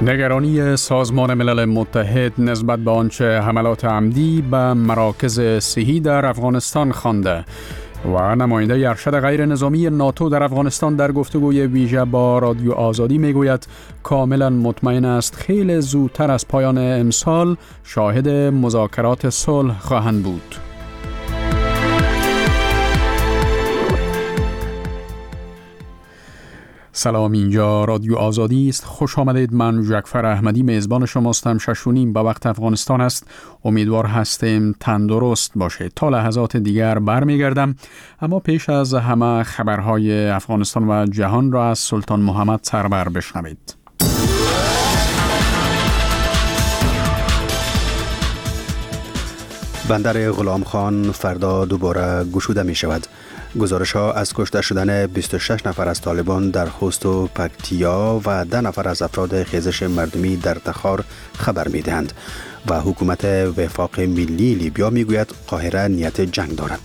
نگرانی سازمان ملل متحد نسبت به آنچه حملات عمدی به مراکز صحی در افغانستان خوانده و نماینده ارشد غیر نظامی ناتو در افغانستان در گفتگوی ویژه با رادیو آزادی میگوید کاملا مطمئن است خیلی زودتر از پایان امسال شاهد مذاکرات صلح خواهند بود. سلام، اینجا رادیو آزادی است. خوش آمدید. من جعفر احمدی میزبان شماستم. 6:30 به وقت افغانستان است. امیدوار هستیم تندرست باشید. تا لحظات دیگر برمیگردم، اما پیش از همه خبرهای افغانستان و جهان را از سلطان محمد سرور بشنوید. بندر غلام خان فردا دوباره گشوده می شود. گزارش ها از کشته شدن 26 نفر از طالبان در خوست و پکتیا و 10 نفر از افراد خیزش مردمی در تخار خبر می دهند و حکومت وفاق ملی لیبیا می گوید قاهره نیت جنگ دارد.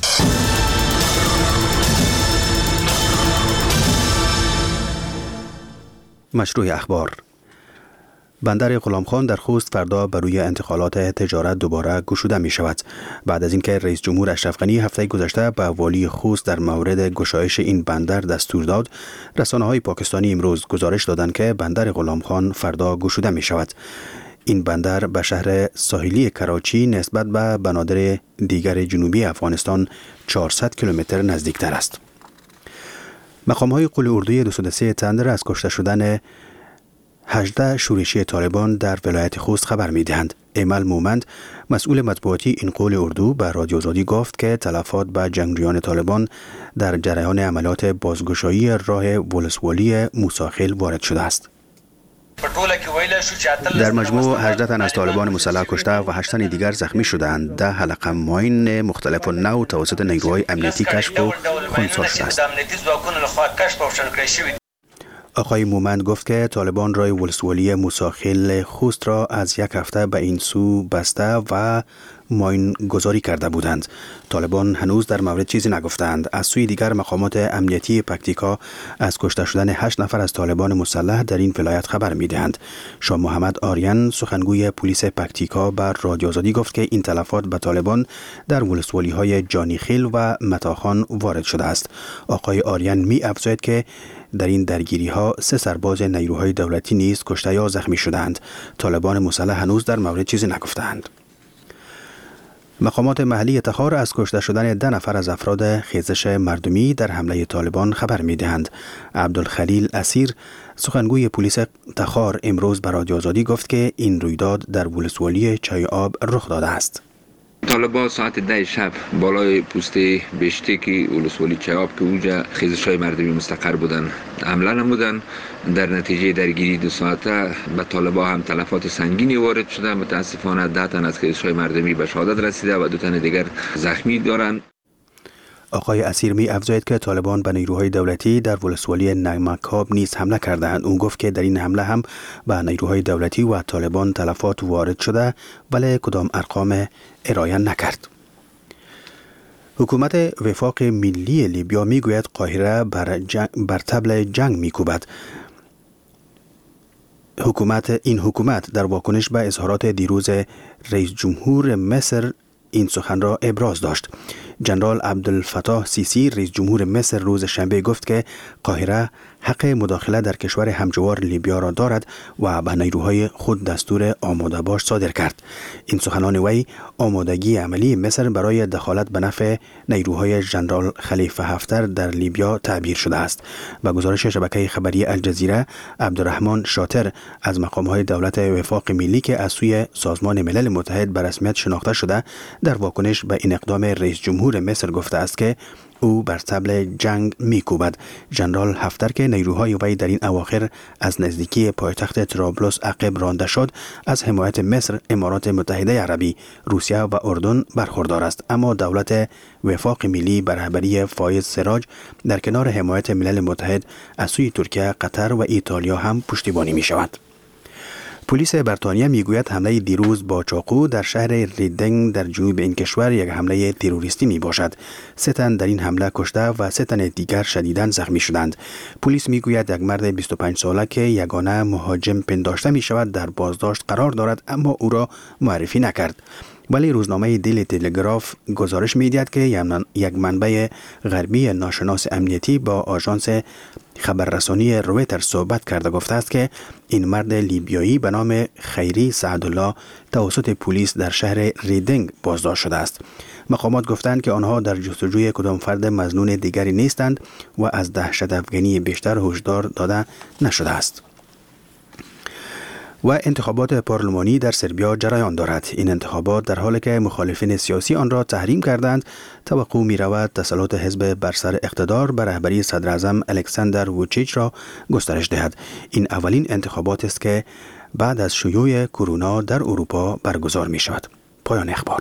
مشروع اخبار. بندر غلام خان در خوست فردا بر روی انتقالات تجارت دوباره گشوده می شود. بعد از اینکه رئیس جمهور اشرف غنی هفته گذشته به والی خوست در مورد گشایش این بندر دستور داد، رسانه‌های پاکستانی امروز گزارش دادند که بندر غلام خان فردا گشوده می شود. این بندر به شهر ساحلی کراچی نسبت به بنادر دیگر جنوبی افغانستان 400 کیلومتر نزدیکتر است. مقام‌های قول اردوی 203 تندر از کشته شدن 18 شورشی طالبان در ولایت خوست خبر می دهند. ایمل مومند، مسئول مطبوعاتی این قول اردو، به رادیو آزادی گفت که تلفات به جنگجویان طالبان در جریان عملیات بازگشایی راه ولسوالی موسی وارد شده است. در مجموع 18 تن از طالبان مسلح کشته و 8 تن دیگر زخمی شدند. 10 حلقه ماین مختلف النوع توسط نیروهای امنیتی کشف و خنثی شده است. آقای مومند گفت که طالبان راه ولسوالی موسی خوست را از یک هفته به این سو بسته و ماین گذاری کرده بودند. طالبان هنوز در مورد چیزی نگفتند. از سوی دیگر مقامات امنیتی پکتیکا از کشته شدن 8 نفر از طالبان مسلح در این ولایت خبر می دهند. شاه محمد آریان، سخنگوی پلیس پکتیکا، بر رادیو آزادی گفت که این تلفات به طالبان در ولسوالی های جانیخیل و متاخان وارد شده است. آقای آریان می افزاید که در این درگیری ها 3 سرباز نیروهای دولتی نیز کشته یا زخمی شدند. طالبان مسلح هنوز در مورد چیزی نگفتند. مقامات محلی تخار از کشته شدن 10 نفر از افراد خیزش مردمی در حمله طالبان خبر می دهند. عبدالخلیل اسیر، سخنگوی پلیس تخار، امروز به رادیو آزادی گفت که این رویداد در ولسوالی چای آب رخ داده است. طالبان ساعت 10 شب بالای پوست بشتکی ولسوالی چیاب که اونجا خیزش‌های مردمی مستقر بودن حمله نمودن. در نتیجه درگیری 2 ساعته به طالبان هم تلفات سنگینی وارد شده. متاسفانه 10 تن از خیزش‌های مردمی به شهادت رسیده و 2 تن دیگر زخمی دارند. آقای اسیر می افزاید که طالبان به نیروهای دولتی در ولسوالی نمکاب نیز حمله کردند. او گفت که در این حمله هم به نیروهای دولتی و طالبان تلفات وارد شده، ولی کدام ارقام ارائه نکرد. حکومت وفاق ملی لیبیا می گوید قاهره بر طبل جنگ می کوبد. این حکومت در واکنش به اظهارات دیروز رئیس جمهور مصر این سخن را ابراز داشت. جنرال عبدالفتاح سیسی، رئیس جمهور مصر، روز شنبه گفت که قاهره حق مداخله در کشور همجوار لیبیا را دارد و به نیروهای خود دستور آماده باش صادر کرد. این سخنان وی آمادگی عملی مصر برای دخالت به نفع نیروهای ژنرال خلیفه حفتر در لیبیا تعبیر شده است. به گزارش شبکه خبری الجزیره، عبدالرحمن شاطر از مقام‌های دولت وفاق ملی که از سوی سازمان ملل متحد به رسمیت شناخته شده، در واکنش به این اقدام رئیس جمهور مصر گفته است که او بر طبل جنگ میکوبد. ژنرال حفتر که نیروهای وی در این اواخر از نزدیکی پایتخت طرابلس عقب رانده شد، از حمایت مصر، امارات متحده عربی، روسیه و اردن برخوردار است، اما دولت وفاق ملی به رهبری فایز سراج در کنار حمایت ملل متحد از سوی ترکیه، قطر و ایتالیا هم پشتیبانی می شود. پلیس بریتانیا میگوید حمله دیروز با چاقو در شهر ریدینگ در جنوب این کشور یک حمله تروریستی می باشد. 3 تن در این حمله کشته و 3 تن دیگر شدیداً زخمی شدند. پلیس میگوید یک مرد 25 ساله که یگانه مهاجم پنداشته می شود در بازداشت قرار دارد، اما او را معرفی نکرد. ولی روزنامه دیلی تلگراف گزارش می‌دهد که یک منبع غربی ناشناس امنیتی با آژانس خبررسانی رویتر صحبت کرده گفته است که این مرد لیبیایی به نام خیری سعدالله توسط پلیس در شهر ریدینگ بازداشت شده است. مقامات گفتند که آنها در جستجوی کدام فرد مظنون دیگری نیستند و از دهشت افغانی بیشتر هشدار داده نشده است. و انتخابات پارلمانی در سربیا جریان دارد. این انتخابات در حالی که مخالفین سیاسی آن را تحریم کردند، توقع می رود تسلط حزب بر سر اقتدار بر رهبری صدر اعظم الکساندر ووچیچ را گسترش دهد. این اولین انتخابات است که بعد از شیوع کرونا در اروپا برگزار می شود. پایان اخبار.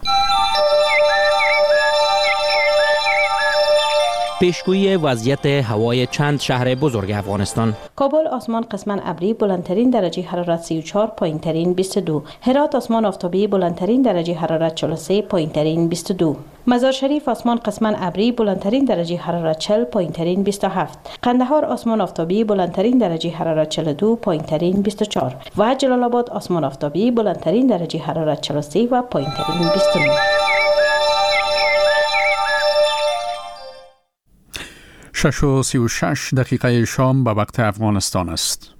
پیشگویی وضعیت هوای چند شهر بزرگ افغانستان. کابل آسمان قسماً ابری، بلندترین درجه حرارت 34، پایینترین 22. هرات آسمان آفتابی، بلندترین درجه حرارت 43، پایینترین 22. مزار شریف آسمان قسماً ابری، بلندترین درجه حرارت 40، پایینترین 27. قندهار آسمان آفتابی، بلندترین درجه حرارت 42، پایینترین 24. و جلال آباد آسمان آفتابی، بلندترین درجه حرارت 43 و پایینترین 29. 6:36 شام به وقت افغانستان است.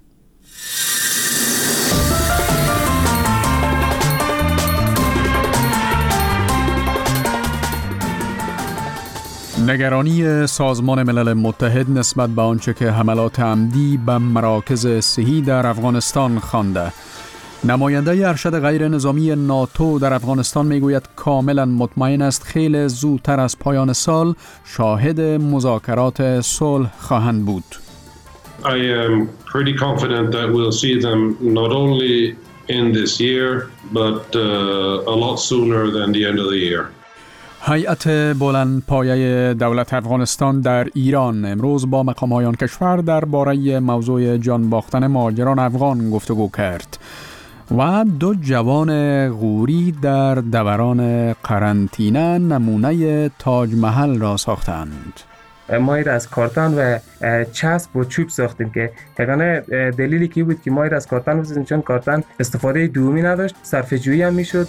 نگرانی سازمان ملل متحد نسبت به آنچه که حملات عمدی به مراکز صحی در افغانستان خوانده. نماینده ارشد غیر نظامی ناتو در افغانستان میگوید کاملا مطمئن است خیلی زودتر از پایان سال شاهد مذاکرات صلح خواهند بود. I am pretty confident that we'll see them not only in this year but a lot sooner than the end of the year. هیئت بلند پایه دولت افغانستان در ایران امروز با مقام‌های آن کشور درباره موضوع جان باختن مهاجران افغان گفتگو کرد. و 2 جوان غوری در دوران قرنطینه نمونه تاج محل را ساختند. ما را از کارتان و چسب و چوب ساختیم که تقریبا دلیلی که بود که ما را از کارتان بسازیم چون کارتان استفاده دومی نداشت، صرفه جویی هم میشد.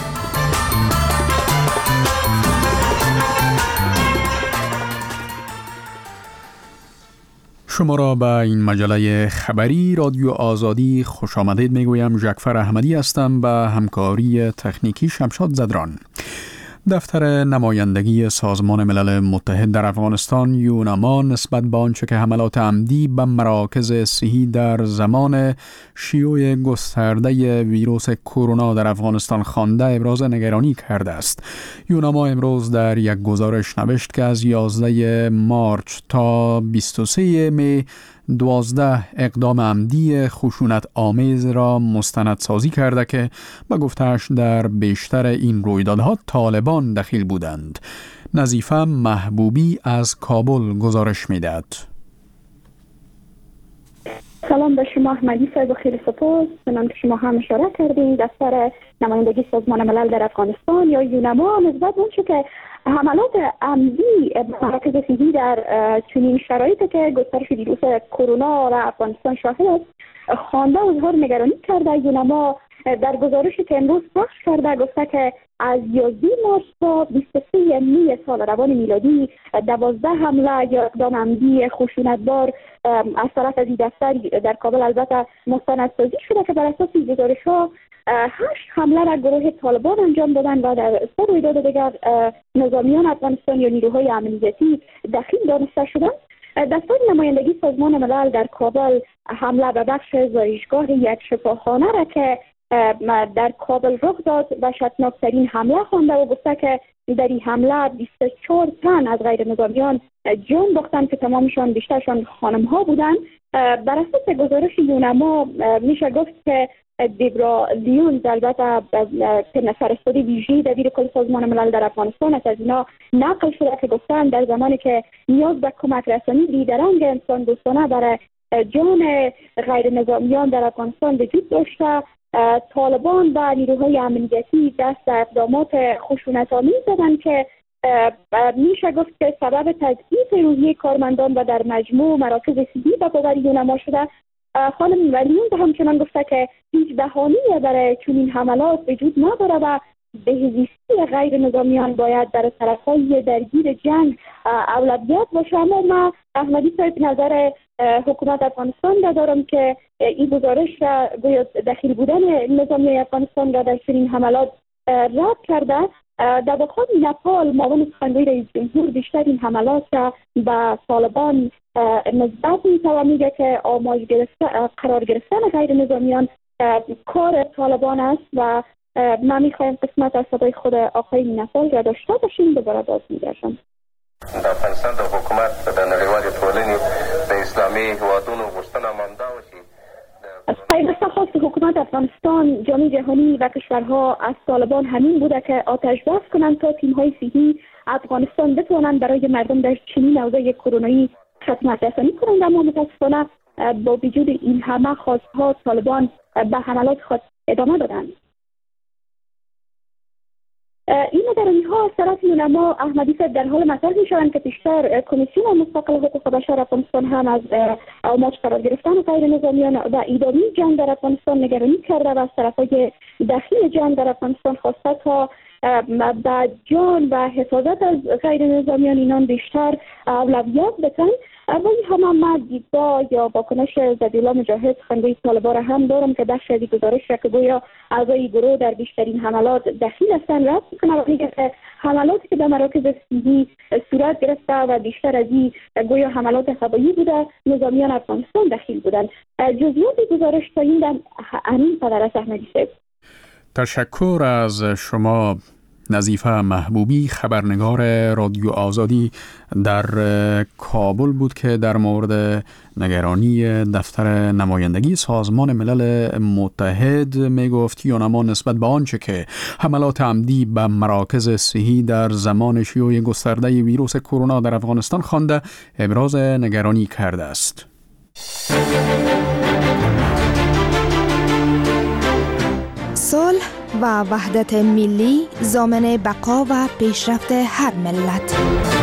شما را به این مجله خبری رادیو آزادی خوش آمدید میگویم. جعفر احمدی هستم، به همکاری تکنیکی شمشاد زدران. دفتر نمایندگی سازمان ملل متحد در افغانستان یوناما نسبت به آنچه که حملات عمدی به مراکز صحی در زمان شیوع گسترده ویروس کرونا در افغانستان خوانده ابراز نگرانی کرده است. یوناما امروز در یک گزارش نوشت که از 11 مارچ تا 23 می 12 اقدام عمدی خشونت آمیز را مستندسازی کرده که به گفته‌اش در بیشتر این رویدادها طالبان دخیل بودند. نظیفه محبوبی از کابل گزارش می‌دهد. سلام به شما احمدی صاحب، خیلی سپاس. چنان که شما هم اشاره کردین، دفتر نمایندگی سازمان ملل در افغانستان یا یوناما نسبت به اونچه که حملات عمدی مراکز صحی در چنین شرایطی که گسترش ویروس کرونا در افغانستان شاهد است خوانده و اظهار نگرانی کرده. یوناما در گزارشی که امروز پخش کرده گفته که از 11 مارس تا 23 می سال روان میلادی 12 حمله یا اقدام عمدی خشونتبار از طرف از این دفتر در کابل البته مستندسازی شده که بر اساس گزارش‌ها 8 حمله را گروه طالبان انجام دادن و در 3 رویداد دیگر نظامیان افغانستان یا نیروهای امنیتی دخیل دانسته شدند. دفتر نمایندگی سازمان ملل در کابل حمله به بخش زایشگاه یک شفاخانه را که در کابل رخ داد وحشتناکترین حمله خوانده و گفته که در این حمله 24 تن از غیر نظامیان جان باختند که تمامشان بیشترشان خانم‌ها بودند. بر اساس گزارش یوناما میشه گفت که دیبرا لیون البته فرستاده ویژه‌ای دبیر کل سازمان ملل در افغانستان از اینا نقل شده که گفتن در زمانی که نیاز به کمک رسانی بیدرنگ انسان دوستانه برای جان غیر نظامیان در افغانستان وجود داشته. طالبان و نیروهای امنیتی دست در اقدامات خشونت‌آمیز زدند که میشه گفت که سبب تضعیف روحیه کارمندان و در مجموع مراکز صحی به باور یونما شده. خانم ولیون به همچنان گفته که هیچ بهانه‌ای برای چنین حملات وجود نداره و بهزیستی غیر نظامیان باید در طرف‌های درگیر جنگ اولویت باشه. اما من احمدی صاحب نظر حکومت افغانستان دارم که این گزارش را گویا دخیل بودن نظامی افغانستان را در چنین حملات رد کرده. در واقع نپال معاون سخنگوی رئیس جمهور بیشتر این حملات را به طالبان نسبت می‌دهد و میگه که آماج قرار گرفتن غیر نظامیان کار طالبان است و من میخوایم قسمت از صدای خود آقای نپال را داشته باشیم. دوباره باز میگردم. د افغانستان د حکومت د نړیوالې ټولنې د اسلامي هیوادونو غوښتنه همدا وه چې پیوسته خواست حکومت افغانستان، جامعه جهانی و کشورها از طالبان همین بوده که آتش بس کنند تا تیم‌های صحی افغانستان بتوانند برای مردم در چنین اوضاع کرونایی خدمت رسانی کنند. اما متاسفانه با وجود این همه خواست‌ها طالبان به حملات خود ادامه دادند. این نگرانی ها از طرف یونما احمدی صاحب در حال مطرح می شوند که پیشتر کمیسیون مستقل حقوق بشر افغانستان هم از آماج قرار گرفتن غیر نظامیان و ادامه جنگ در افغانستان نگرانی کرده و از طرفهای داخلی جنگ در افغانستان خواسته تا به جان و حفاظت از غیر نظامیان اینان بیشتر اولویت بدن. و این هم من دیدگاه یا واکنش ذبیحالله مجاهد سخنگوی طالبان را هم دارم که بخش از گزارش را که گویا اعضای گروه در بیشترین حملات دخیل هستند رد می‌کنه و میگه که حملاتی که به مراکز صحی صورت گرفته و بیشتر از این گویا حملات هوایی بوده نظامیان افغانستان دخیل بودند. جزئیات گزارش تا این دم همین قدر است. احمدی صاحب تشکر از شما. نظیفه محبوبی خبرنگار رادیو آزادی در کابل بود که در مورد نگرانی دفتر نمایندگی سازمان ملل متحد میگفت یونما نسبت به آنچه که حملات عمدی به مراکز صحی در زمان شیوع گسترده ویروس کرونا در افغانستان خوانده ابراز نگرانی کرده است. صلح و وحدت ملی ضامن بقا و پیشرفت هر ملت.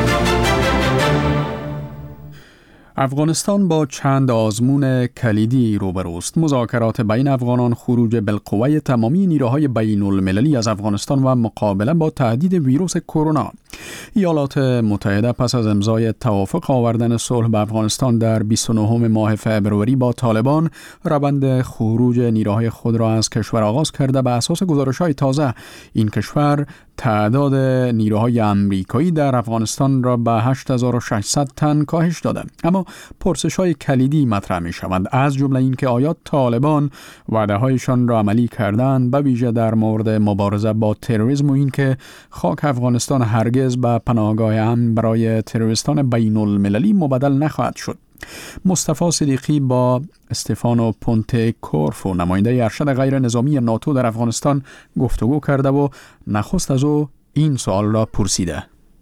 افغانستان با چند آزمون کلیدی روبروست. مذاکرات بین افغانان، خروج بالقوه تمامی نیروهای بین المللی از افغانستان و مقابله با تهدید ویروس کرونا. ایالات متحده پس از امضای توافق آوردن صلح به افغانستان در 29 ماه فوریه با طالبان، روند خروج نیروهای خود را از کشور آغاز کرده. به اساس گزارش‌های تازه این کشور تعداد نیروهای امریکایی در افغانستان را به 8600 تن کاهش داده. اما پرسش‌های کلیدی مطرح می‌شوند، از جمله این که آیا طالبان وعده‌هایشان را عملی کردند، به ویژه در مورد مبارزه با تروریسم و این که خاک افغانستان هرگز به پناهگاه امن برای تروریستان بین المللی مبدل نخواهد شد. مصطفی صدیقی با استفانو پونته کورفو نماینده ارشد غیر نظامی ناتو در افغانستان گفتگو کرده و نخست از او این سوال را پرسیده.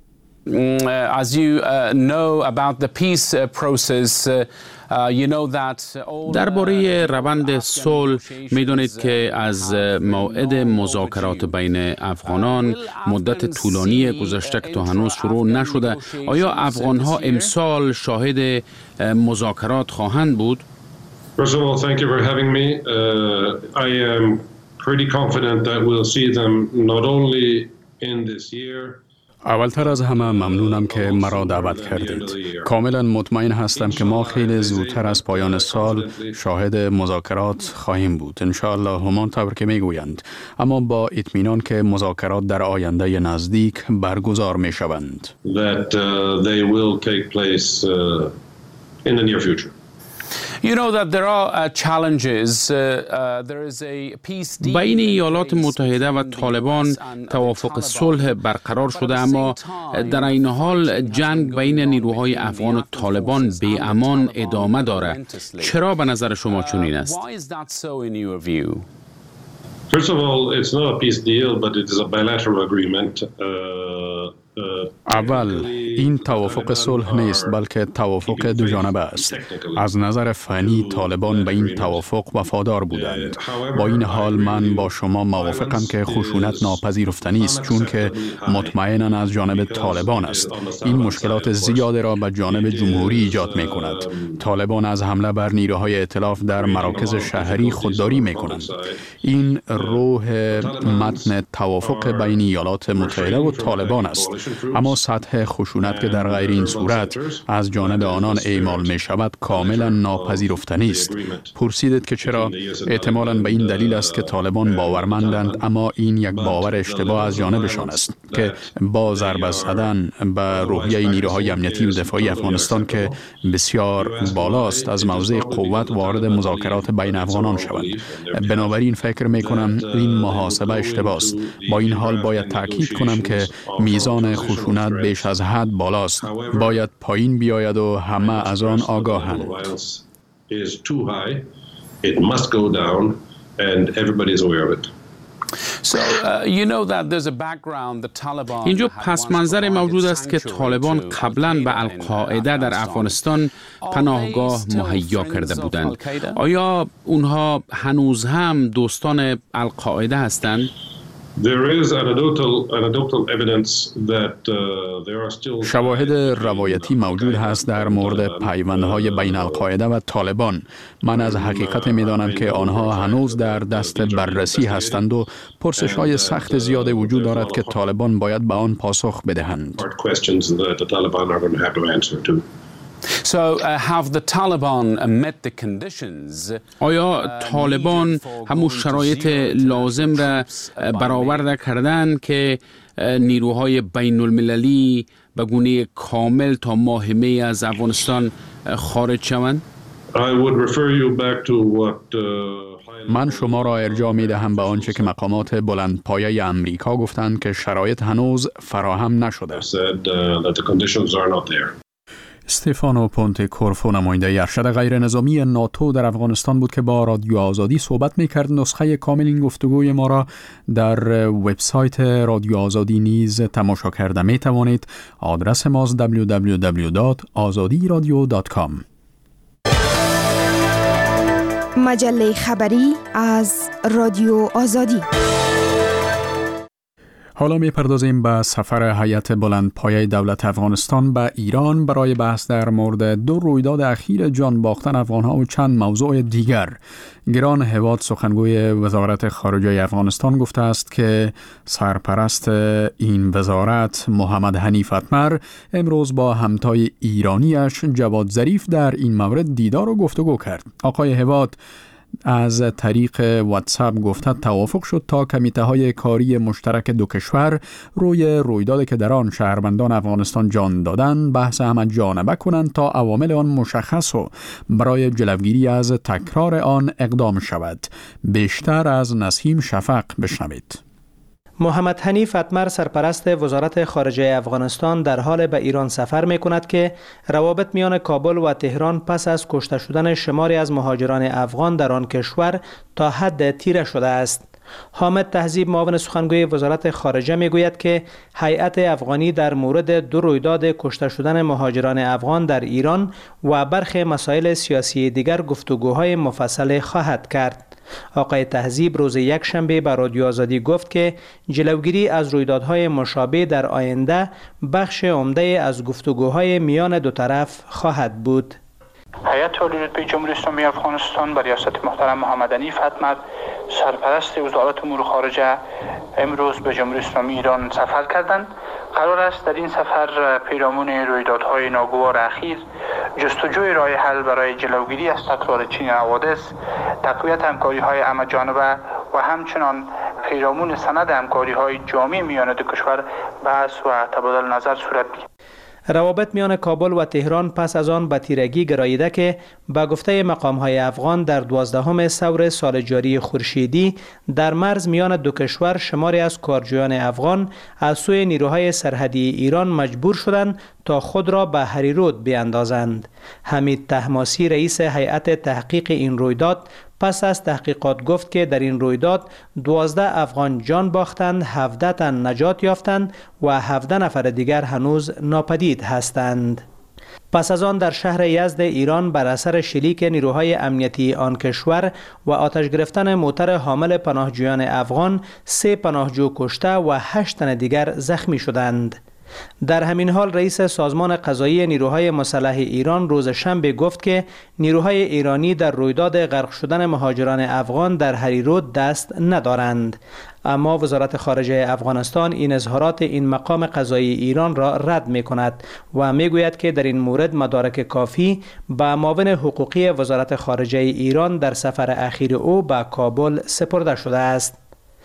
As you know about the peace process, you know that درباره روند صلح میدونید که از موعد مذاکرات بین افغانان مدت طولانی گذشته که تا هنوز شروع نشده. آیا افغانها امسال شاهد مذاکرات خواهند بود؟ First of all, thank you for having me. I am pretty confident that we'll see them not only in this year. اولتر از همه ممنونم که مرا دعوت کردید. کاملا مطمئن هستم که ما خیلی زودتر از پایان سال شاهد مذاکرات خواهیم بود. انشاءالله همانطور که میگویند، اما با اطمینان که مذاکرات در آینده نزدیک برگزار می شوند. That they will take place in the near future. You know that there are challenges. There is a peace deal. بین ایالات متحده و طالبان توافق صلح برقرار شده، اما در این حال جنگ بین نیروهای افغان و طالبان به امان ادامه دارد. چرا به نظر شما چنین است؟ First of all, it's not a peace deal, but it is a bilateral agreement. اول این توافق صلح نیست بلکه توافق دو جانبه است. از نظر فنی طالبان به این توافق وفادار بودند. با این حال من با شما موافقم که خشونت ناپذیرفتنی است، چون که مطمئنا از جانب طالبان است. این مشکلات زیاد را به جانب جمهوری ایجاد می کند. طالبان از حمله بر نیروهای ائتلاف در مراکز شهری خودداری می کنند. این روح متن توافق بین ایالات متحده و طالبان است. اما سطح خشونت که در غیر این صورت از جانب آنان اعمال می شود کاملا ناپذیرفتنی است. پرسیدید که چرا؟ احتمالاً به این دلیل است که طالبان باورمندند، اما این یک باور اشتباه از جانبشان است که با ضربه زدن به روحیه نیروهای امنیتی و دفاعی افغانستان که بسیار بالاست از موضع قوت وارد مذاکرات بین افغانان شوند. بنابراین فکر می کنم این محاسبه اشتباه است. با این حال باید تاکید کنم که میزان خشونت بیش از حد بالاست. باید پایین بیاید و همه از آن آگاهند. اینجا پس منظر موجود است که طالبان قبلا به القاعده در افغانستان پناهگاه مهیا کرده بودند. آیا اونها هنوز هم دوستان القاعده هستند؟ شواهد روایتی موجود هست در مورد پیوندهای بین القاعده و طالبان. من از حقیقت می‌دانم که آنها هنوز در دست بررسی هستند و پرسش‌های سخت زیاد وجود دارد که طالبان باید به آن پاسخ بدهند. آیا طالبان همون شرایط لازم را برآورده کردند که نیروهای بین المللی به گونه کامل تا ماه می از افغانستان خارج شوند؟ من شما را ارجاع می دهم به آنچه که مقامات بلندپایه امریکا گفتند که شرایط هنوز فراهم نشده. استفانو پونته کورفو نماینده ارشد غیر نظامی ناتو در افغانستان بود که با رادیو آزادی صحبت می‌کرد. نسخه کامل این گفتگوی ما را در وبسایت رادیو آزادی نیز تماشا کرده می‌توانید. آدرس ما www.azadiradio.com. مجله خبری از رادیو آزادی. حالا می‌پردازیم به سفر هیئت بلندپایه دولت افغانستان به ایران برای بحث در مورد دو رویداد اخیر جان باختن افغان‌ها و چند موضوع دیگر. گران هواد سخنگوی وزارت خارجه افغانستان گفته است که سرپرست این وزارت محمد حنیف اتمر امروز با همتای ایرانیش جواد ظریف در این مورد دیدار و گفتگو کرد. آقای هواد از طریق واتساپ گفته توافق شد تا کمیته‌های کاری مشترک دو کشور روی رویدادی که در آن شهروندان افغانستان جان دادند بحث همه جانبه کنند تا عوامل آن مشخص و برای جلوگیری از تکرار آن اقدام شود. بیشتر از نسیم شفق بشنوید. محمد حنیف اتمر سرپرست وزارت خارجه افغانستان در حال به ایران سفر می کند که روابط میان کابل و تهران پس از کشته شدن شماری از مهاجران افغان در آن کشور تا حد تیره شده است. حامد تهذیب معاون سخنگوی وزارت خارجه می گوید که هیئت افغانی در مورد دو رویداد کشته شدن مهاجران افغان در ایران و برخی مسائل سیاسی دیگر گفتگوهای مفصل خواهد کرد. آقای تهذیب روز یکشنبه به رادیو آزادی گفت که جلوگیری از رویدادهای مشابه در آینده بخش عمده از گفتگوهای میان دو طرف خواهد بود. هیئت عالی رتبه جمهوری اسلامی افغانستان به ریاست محترم محمد حنیف اتمر سرپرست وزارت امور خارجه امروز به جمهوری اسلامی ایران سفر کردند. قرار است در این سفر پیرامون رویدادهای ناگوار اخیر جستجوی راه حل برای جلوگیری از تکرار چنین حوادث، تقویت همکاری‌های همه‌جانبه و همچنان پیرامون سند همکاری‌های جامع میان دو کشور بحث و تبادل نظر صورت گیرد. روابط میان کابل و تهران پس از آن به تیرگی گراییده که به گفته مقام‌های افغان در 12 ثور سال جاری خورشیدی در مرز میان دو کشور شماری از کارجویان افغان از سوی نیروهای سرحدی ایران مجبور شدند تا خود را به هریرود بیاندازند. حمید طهماسی رئیس هیئت تحقیق این رویداد پس از تحقیقات گفت که در این رویداد 12 افغان جان باختند، 17 تن نجات یافتند و 17 نفر دیگر هنوز ناپدید هستند. پس از آن در شهر یزد ایران بر اثر شلیک نیروهای امنیتی آن کشور و آتش گرفتن موتر حامل پناهجویان افغان 3 پناهجو کشته و 8 تن دیگر زخمی شدند. در همین حال رئیس سازمان قضایی نیروهای مسلح ایران روز شنبه گفت که نیروهای ایرانی در رویداد غرق شدن مهاجران افغان در هریرود دست ندارند. اما وزارت خارجه افغانستان این اظهارات این مقام قضایی ایران را رد می کند و می گوید که در این مورد مدارک کافی به معاون حقوقی وزارت خارجه ایران در سفر اخیر او به کابل سپرده شده است.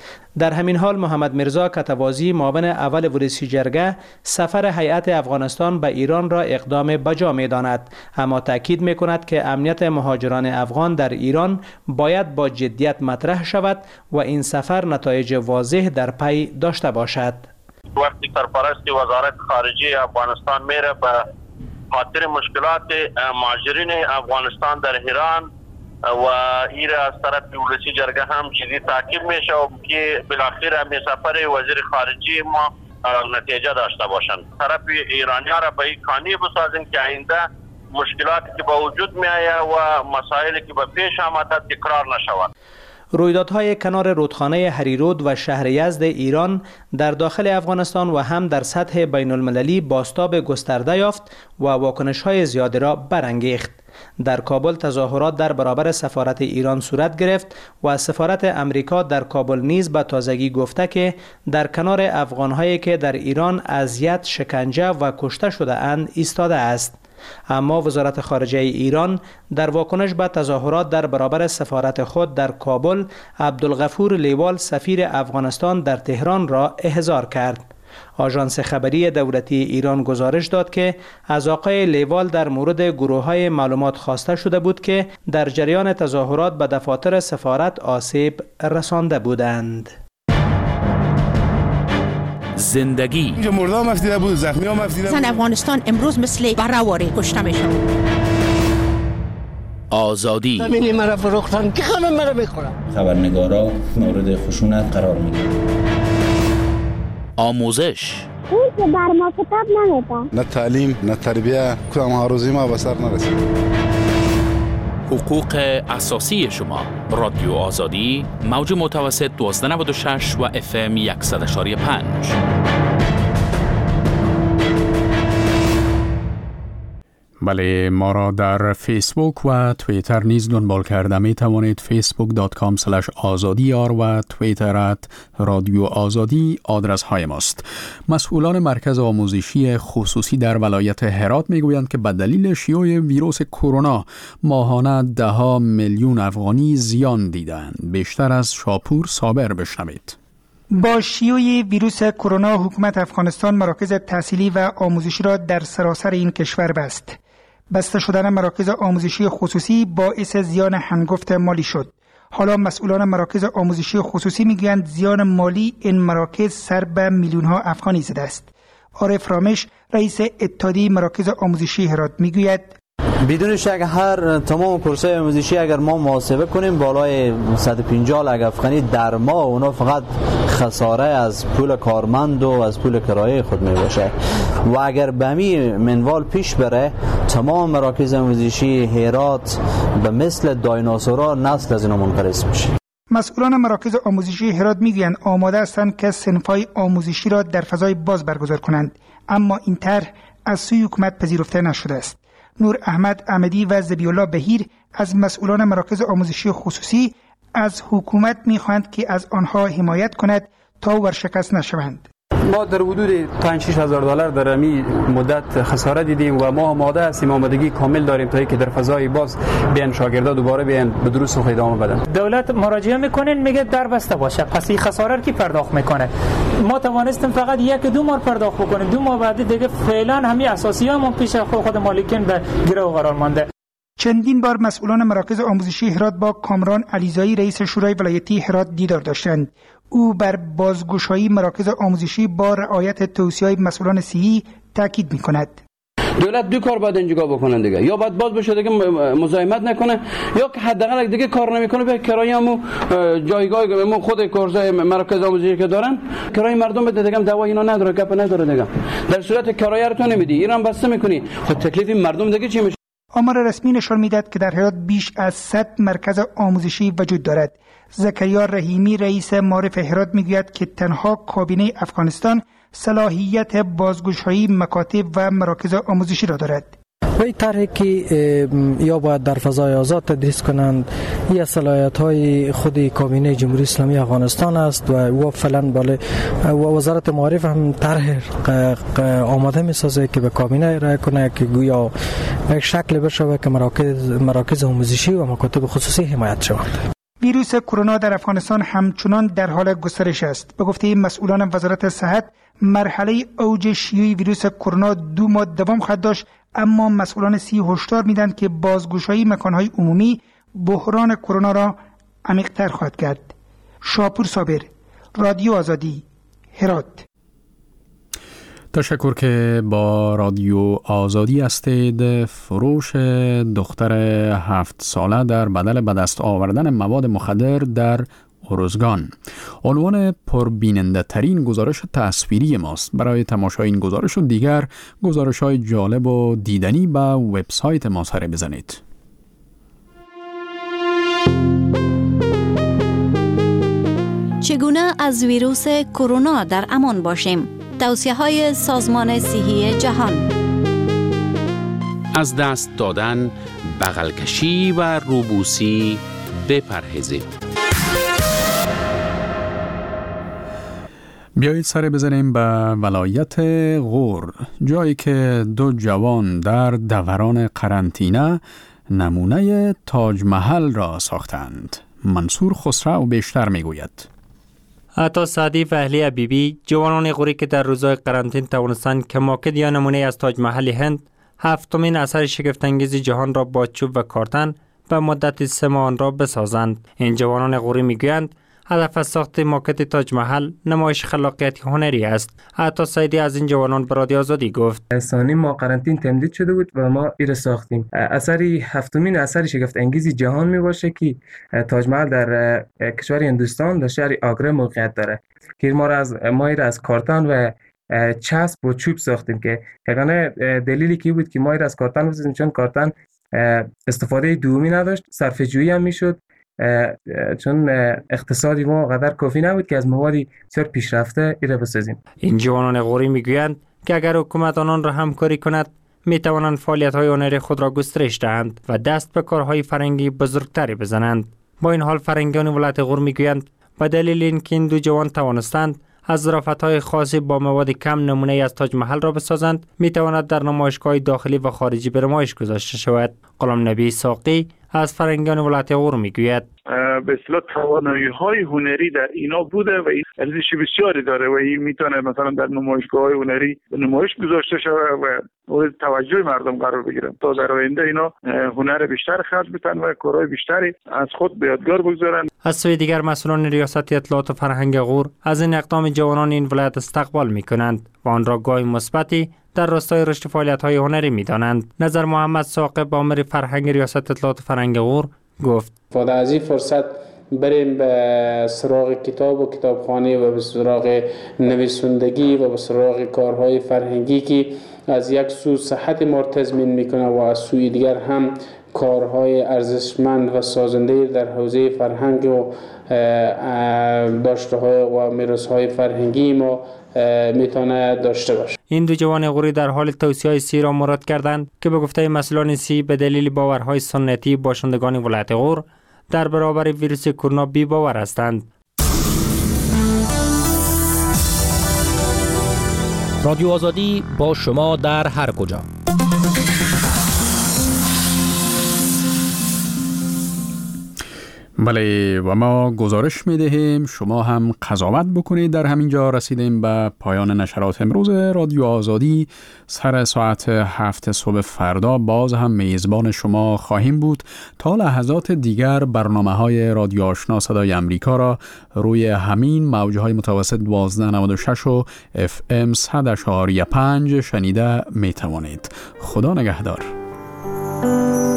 در همین حال محمد مرزا کتوازی معاون اول ورئیس جرگه سفر هیئت افغانستان به ایران را اقدام بجا می داند، اما تاکید می کند که امنیت مهاجران افغان در ایران باید با جدیت مطرح شود و این سفر نتایج واضح در پی داشته باشد. وقتی سرپرست وزارت خارجه افغانستان میره به خاطر مشکلات مهاجرین افغانستان در ایران و این از طرف ولسی جرگه هم چیزی تعقیب میشه و که بالاخره همین سفر وزیر خارجه ما نتیجه داشته باشند. طرف ایرانی ها را به این قانع بسازیم که آینده مشکلاتی که به وجود می آید و مسائلی که به پیش آمده تکرار نشود. رویدادهای کنار رودخانه هریرود و شهر یزد ایران در داخل افغانستان و هم در سطح بین المللی بازتاب گسترده یافت و واکنش‌های زیادی را برانگیخت. در کابل تظاهرات در برابر سفارت ایران صورت گرفت و سفارت امریکا در کابل نیز به تازگی گفته که در کنار افغان‌هایی که در ایران اذیت، شکنجه و کشته شده اند ایستاده است. اما وزارت خارجه ایران در واکنش به تظاهرات در برابر سفارت خود در کابل، عبدالغفور لیوال سفیر افغانستان در تهران را احضار کرد. آژانس خبری دولتی ایران گزارش داد که از آقای لیوال در مورد گروه‌های معلومات خواسته شده بود که در جریان تظاهرات به دفاتر سفارت آسیب رسانده بودند. زندگی اینجا مردم مفتیده بود، زخمی ها مفتیده بود. زن افغانستان امروز مثل بره‌واره کشته میشن. آزادی زمینی مرا فروختن که همه مرا میخورن. خبرنگارا مورد خشونت قرار میگیرن. آموزش اون که بر ما کتاب نمیده. نه تعلیم نه تربیه، کدام هاروزی ما به سر نرسید. حقوق اساسی شما. رادیو آزادی، موج متوسط 1296 و FM 100.5. بله، ما را در فیسبوک و توییتر نیز دنبال کرده می توانید. facebook.com/azadiyar و توییتر رادیو آزادی آدرس های ماست. مسئولان مرکز آموزشی خصوصی در ولایت هرات می گویند که به دلیل شیوع ویروس کرونا ماهانه 10 میلیون افغانی زیان دیدند. بیشتر از شاپور صابر بشنوید. با شیوع ویروس کرونا حکومت افغانستان مراکز تحصیلی و آموزشی را در سراسر این کشور بست. بسته شدن مراکز آموزشی خصوصی باعث زیان هنگفت مالی شد. حالا مسئولان مراکز آموزشی خصوصی میگویند زیان مالی این مراکز سر به میلیون ها افغانی زده است. عارف رامش رئیس اتحادیه مراکز آموزشی هرات میگوید بدون شک تمام کورس‌های آموزشی اگر ما محاسبه کنیم بالای 150 لک افغانی در ماه، اونا فقط خساره از پول کارمند و از پول کرایه خود می باشه و اگر به همین منوال پیش بره تمام مراکز آموزشی هرات به مثل دایناسورا نسل از اینا منقرض میشه. مسئولان مراکز آموزشی هرات میگویند آماده هستند که صنف‌های آموزشی را در فضای باز برگزار کنند، اما این طرح از سوی حکومت پذیرفته نشده است. نور احمد احمدی و ذبیح‌الله بهیر از مسئولان مراکز آموزشی خصوصی از حکومت می‌خواهند که از آنها حمایت کند تا ورشکست نشوند. ما در حدود $5,000 در این مدت خسارت دیدیم و ما آماده هستیم، آمادگی کامل داریم تا اینکه در فضای باز بیان شاگردا دوباره بیان به دروس و ادامه بدن. دولت مراجعه میکنین میگه در بسته باشه، پس این خسارت کی پرداخت میکنه؟ ما توانستیم فقط 1-2 ماه پرداخت بکنیم، 2 ماه بعد دیگه فعلا همین اساسیامون پیش خود مالکین به گرو قرار مانده. چندین بار مسئولان مراکز آموزشی هرات با کامران علیزایی رئیس شورای ولایتی هرات دیدار داشتند. او بر بازگشایی مراکز آموزشی با رعایت توصیه‌های مسئولان صحی تاکید می‌کند. دولت دو کار باید اینجا بکنن دیگه، یا باید باز بشه دیگه مزاحمت نکنه، یا که حداقل دیگه کار نمیکنه به کرایه‌مو جایگاه خود کارزای مراکز آموزشی که دارن کرایه مردم بده دیگه، دعوا اینا نداره، گپ نداره دیگه. در صورت کرایه رو تو نمیدی، ایران بسته میکنی، خود تکلیف مردم دیگه چی میشه؟ آمار رسمی نشان میدهد که در هرات بیش از 100 مرکز آموزشی وجود دارد. زکریا رحیمی رئیس معارف هرات میگوید که تنها کابینه افغانستان صلاحیت بازگشایی مکاتب و مراکز آموزشی را دارد. و این طرحی که یا باید در فضای آزاد تدریس کنند یا صلاحیت‌های خود کابینه جمهوری اسلامی افغانستان است و فعلا وزارت معارف هم طرح آماده می‌سازه که به کابینه ارائه کنه که گویا به یک شکل بشه که مراکز آموزشی و مکاتب خصوصی حمایت شوند. ویروس کرونا در افغانستان همچنان در حال گسترش است. به گفته مسئولان وزارت صحت، مرحله اوج شیوع ویروس کرونا 2 ماه دوام خواهد داشت، اما مسئولان صحی هشدار میدن که بازگشایی مکانهای عمومی بحران کرونا را عمیق‌تر خواهد کرد. شاپور صابر، رادیو آزادی، هرات. تشکر که با رادیو آزادی هستید. فروش دختر 7 ساله در بدل به دست آوردن مواد مخدر در ارزگان عنوان پربیننده ترین گزارش تصویری ماست. برای تماشای این گزارش و دیگر گزارش های جالب و دیدنی به وبسایت ما سر بزنید. چگونه از ویروس کرونا در امان باشیم؟ توصیه‌های سازمان صحی جهان. از دست دادن، بغل کشی و روبوسی بپرهیزید. بیایید سر بزنیم به ولایت غور، جایی که 2 جوان در دوران قرنطینه نمونه تاج محل را ساختند. منصور خسرو بیشتر میگوید. عطا سعدی و اهلی حبیبی، جوانان غوری که در روزهای قرنطینه توانستند که ماکد یا نمونه از تاج محل هند، 7مین اثر شگفت‌انگیز جهان را با چوب و کارتن به مدت 3 ماه را بسازند. این جوانان غوری میگویند هدف از ساخت ماکت تاج محل نمایش خلاقیت هنری است. عطا سعیدی از این جوانان به رادیو آزادی گفت: ثانی ما قرنطینه تمدید شده بود و ما این ساختیم. اثری 7مین اثر شگفت انگیز جهان می باشه که تاج محل در کشور هندوستان در شهر آگره موقعیت داره که ما از کارتن و چسب و چوب ساختیم که یگانه دلیلی که بود که ما از کارتن بسازیم چون کارتن استفاده دومی نداشت، صرفه جویی هم میشد، چون اقتصادی ما قدر کافی نبود که از موادی بسیار پیشرفته ایره بسازیم. این جوانان غوری میگویند که اگر حکومت آنان را همکاری کند میتوانند فعالیت‌های هنری خود را گسترش دهند و دست به کارهای فرهنگی بزرگتری بزنند. با این حال فرهنگیان ولایت غور میگویند به دلیل اینکه این 2 جوان توانستند از ظرافت‌های خاصی با مواد کم نمونه از تاج محل را بسازند، میتواند در نمایشگاه داخلی و خارجی به نمایش گذاشته شود. غلام نبی ساقی از فرهنگیان ولایت غور میگوید: به اصطلاح توانایی‌های هنری در اینا بوده و این ارزش بسیاری داره و این میتونه مثلا در نمایشگاه‌های هنری به نمایش گذاشته شود و مورد توجه مردم قرار بگیرن تا در آینده اینا هنر بیشتر خرج بتن و کارهای بیشتری از خود به یادگار بگذارن. از سوی دیگر مسئولان ریاست اطلاعات و فرهنگ غور از این اقدام جوانان این ولایت استقبال میکنند و آن را گام مثبتی در راستای رشد فعالیت‌های هنری می‌دانند. نظر محمد ثاقب، آمر فرهنگ ریاست اطلاعات و فرهنگ غور گفت: فاده از این فرصت بریم به سراغ کتاب و کتابخانه و به سراغ نویسندگی و به سراغ کارهای فرهنگی که از یک سو صحت ما تضمین میکنه و از سوی دیگر هم کارهای ارزشمند و سازنده در حوزه فرهنگ و داشته‌های و میراث‌های فرهنگی ما میتونه داشته باشه. این 2 جوان غوری در حال توصیه‌های سی را مراد کردند که به گفته مسئولان سی به دلیل باورهای سنتی باشندگان ولایت غور در برابر ویروس کرونا بی باور هستند. رادیو آزادی با شما در هر کجا. بله و ما گزارش میدهیم شما هم قضاوت بکنید. در همین جا رسیدیم به پایان نشرات امروز رادیو آزادی. سر ساعت 7 صبح فردا باز هم میزبان شما خواهیم بود. تا لحظات دیگر برنامه‌های رادیو آشنا صدای امریکا را روی همین موج‌های متوسط 1296 و FM 100.5 شنیده میتوانید. خدا نگهدار.